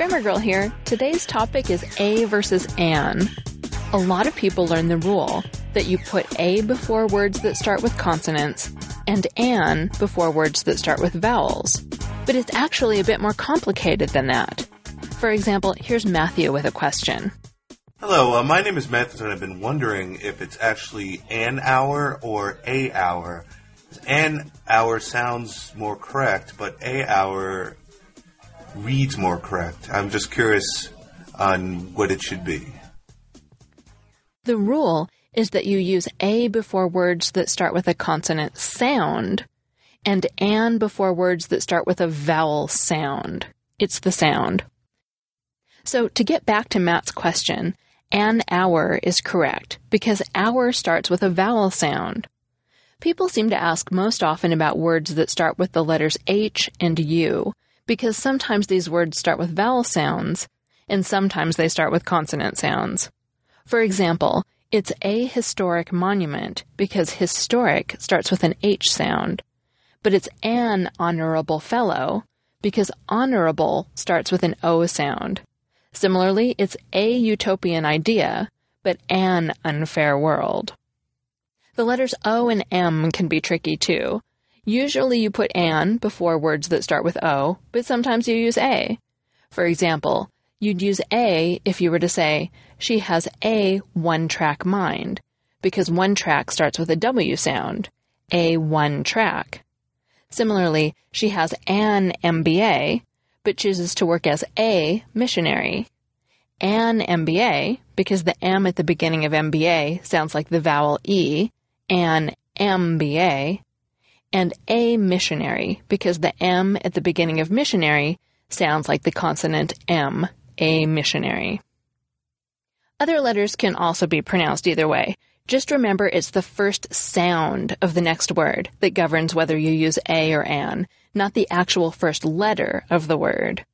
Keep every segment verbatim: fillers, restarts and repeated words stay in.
Grammar Girl here. Today's topic is A versus an. A lot of people learn the rule that you put A before words that start with consonants and an before words that start with vowels. But it's actually a bit more complicated than that. For example, here's Matthew with a question. Hello, uh, my name is Matthew, and I've been wondering if it's actually an hour or a hour. An hour sounds more correct, but a hour reads more correct. I'm just curious on what it should be. The rule is that you use A before words that start with a consonant sound and an before words that start with a vowel sound. It's the sound. So to get back to Matt's question, an hour is correct because hour starts with a vowel sound. People seem to ask most often about words that start with the letters H and U because sometimes these words start with vowel sounds and sometimes they start with consonant sounds. For example, it's a historic monument because historic starts with an H sound, but it's an honorable fellow because honorable starts with an O sound. Similarly, it's a utopian idea, but an unfair world. The letters O and M can be tricky too. Usually you put an before words that start with O, but sometimes you use a. For example, you'd use a if you were to say, she has a one-track mind, because one track starts with a W sound, a one track. Similarly, she has an M B A, but chooses to work as a missionary. An M B A, because the M at the beginning of M B A sounds like the vowel E, an M B A, and a missionary, because the M at the beginning of missionary sounds like the consonant M, a missionary. Other letters can also be pronounced either way. Just remember it's the first sound of the next word that governs whether you use a or an, not the actual first letter of the word.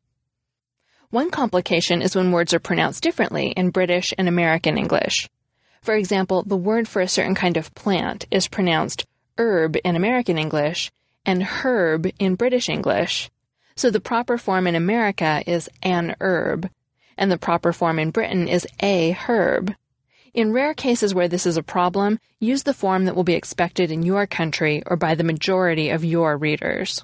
One complication is when words are pronounced differently in British and American English. For example, the word for a certain kind of plant is pronounced herb in American English and herb in British English. So the proper form in America is an herb, and the proper form in Britain is a herb. In rare cases where this is a problem, use the form that will be expected in your country or by the majority of your readers.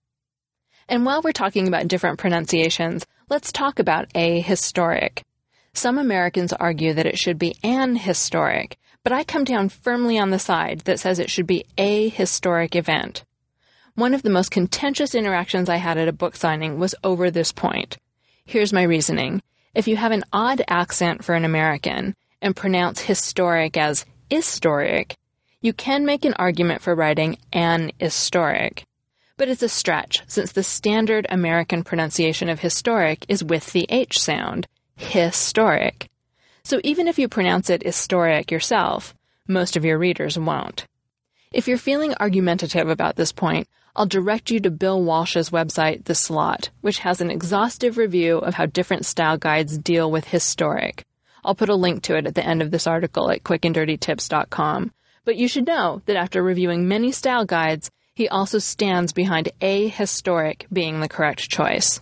And while we're talking about different pronunciations, let's talk about a historic. Some Americans argue that it should be an historic, but I come down firmly on the side that says it should be a historic event. One of the most contentious interactions I had at a book signing was over this point. Here's my reasoning. If you have an odd accent for an American and pronounce historic as historic, you can make an argument for writing an historic. But it's a stretch, since the standard American pronunciation of historic is with the H sound, historic. So even if you pronounce it historic yourself, most of your readers won't. If you're feeling argumentative about this point, I'll direct you to Bill Walsh's website, The Slot, which has an exhaustive review of how different style guides deal with historic. I'll put a link to it at the end of this article at quick and dirty tips dot com. But you should know that after reviewing many style guides, he also stands behind a historic being the correct choice.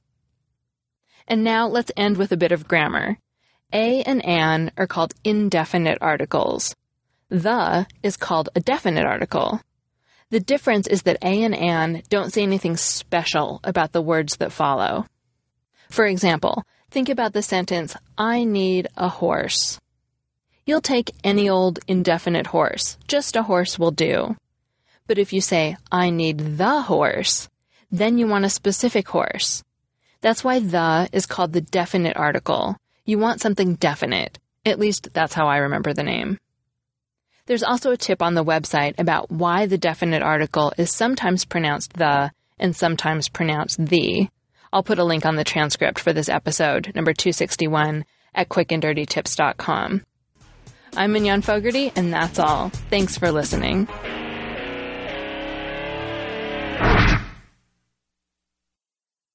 And now let's end with a bit of grammar. A and an are called indefinite articles. The is called a definite article. The difference is that a and an don't say anything special about the words that follow. For example, think about the sentence, I need a horse. You'll take any old indefinite horse. Just a horse will do. But if you say, I need the horse, then you want a specific horse. That's why the is called the definite article. You want something definite. At least that's how I remember the name. There's also a tip on the website about why the definite article is sometimes pronounced the and sometimes pronounced the. I'll put a link on the transcript for this episode, number two sixty-one, at quick and dirty tips dot com. I'm Mignon Fogarty, and that's all. Thanks for listening.